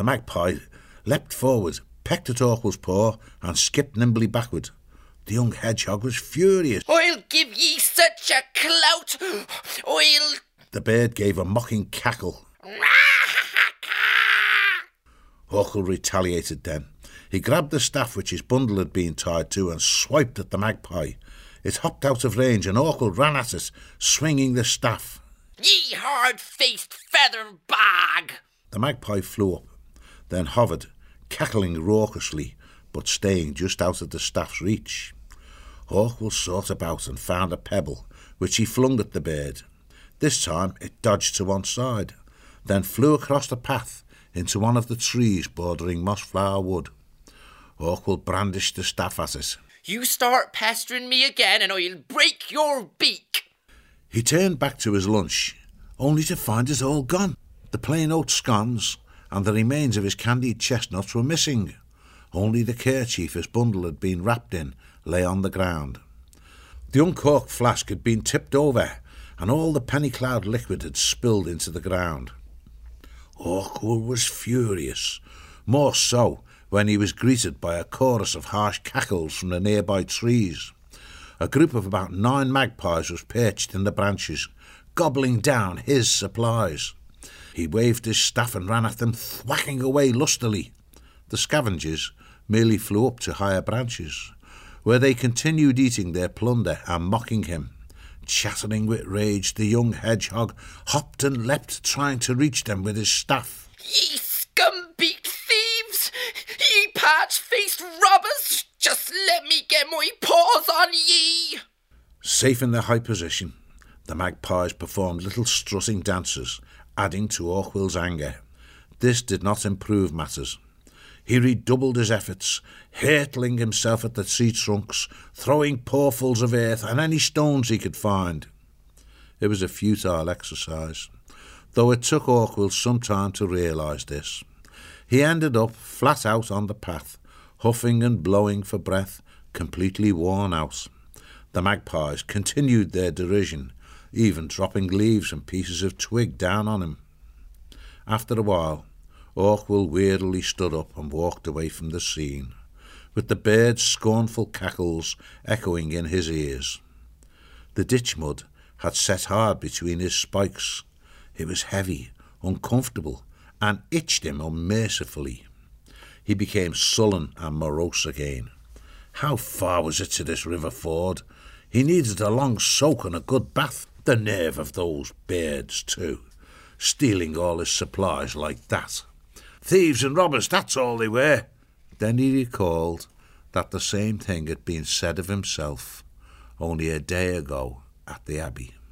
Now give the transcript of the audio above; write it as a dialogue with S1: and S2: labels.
S1: magpie leapt forward, pecked at Orkwell's paw, and skipped nimbly backward. The young hedgehog was furious.
S2: "I'll give ye such a clout! I'll..."
S1: The bird gave a mocking cackle. Orkwell retaliated then. He grabbed the staff which his bundle had been tied to and swiped at the magpie. It hopped out of range and Orkwell ran at it, swinging the staff.
S2: "Ye hard-faced feather bag!"
S1: The magpie flew up, then hovered, cackling raucously, but staying just out of the staff's reach. Orkwell sought about and found a pebble, which he flung at the bird. This time it dodged to one side, then flew across the path into one of the trees bordering Mossflower Wood. Orkwell brandished the staff at it.
S2: "You start pestering me again and I'll break your beak!"
S1: He turned back to his lunch, only to find it all gone. The plain oat scones and the remains of his candied chestnuts were missing. Only the kerchief his bundle had been wrapped in lay on the ground. The uncorked flask had been tipped over, and all the penny-cloud liquid had spilled into the ground. Orkwell was furious, more so when he was greeted by a chorus of harsh cackles from the nearby trees. A group of about 9 magpies was perched in the branches, gobbling down his supplies. He waved his staff and ran at them, thwacking away lustily. The scavengers merely flew up to higher branches, where they continued eating their plunder and mocking him. Chattering with rage, the young hedgehog hopped and leapt, trying to reach them with his staff.
S2: "Ye scum-beaked thieves! Ye patch-faced robbers! Just let me get my paws on ye!"
S1: Safe in their high position, the magpies performed little strutting dances, adding to Orkwell's anger. This did not improve matters. He redoubled his efforts, hurtling himself at the tree trunks, throwing pawfuls of earth and any stones he could find. It was a futile exercise, though it took Orkwell some time to realise this. He ended up flat out on the path, huffing and blowing for breath, completely worn out. The magpies continued their derision, even dropping leaves and pieces of twig down on him. After a while, Orkwell wearily stood up and walked away from the scene, with the bird's scornful cackles echoing in his ears. The ditch mud had set hard between his spikes. It was heavy, uncomfortable, and itched him unmercifully. He became sullen and morose again. How far was it to this river ford? He needed a long soak and a good bath. The nerve of those birds, too, stealing all his supplies like that. Thieves and robbers, that's all they were. Then he recalled that the same thing had been said of himself only a day ago at the Abbey.